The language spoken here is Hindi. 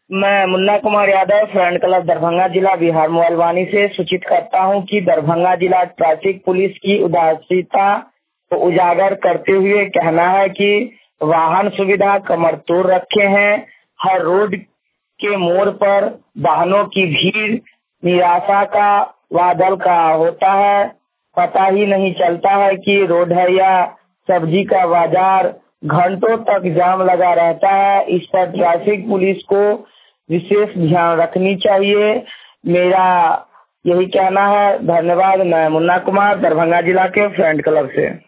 मैं मुन्ना कुमार यादव, फ्रेंड क्लब दरभंगा जिला बिहार मोबाइल वाणी से सूचित करता हूं कि दरभंगा जिला ट्रैफिक पुलिस की उदासीनता को उजागर करते हुए कहना है कि वाहन सुविधा कमर तोड़ रखे हैं। हर रोड के मोड़ पर वाहनों की भीड़ निराशा का बादल का होता है। पता ही नहीं चलता है कि रोड है या सब्जी का बाजार। घंटों तक जाम लगा रहता है। इस पर ट्रैफिक पुलिस को विशेष ध्यान रखनी चाहिए। मेरा यही कहना है। धन्यवाद। मैं मुन्ना कुमार, दरभंगा जिला के फ्रेंड क्लब से।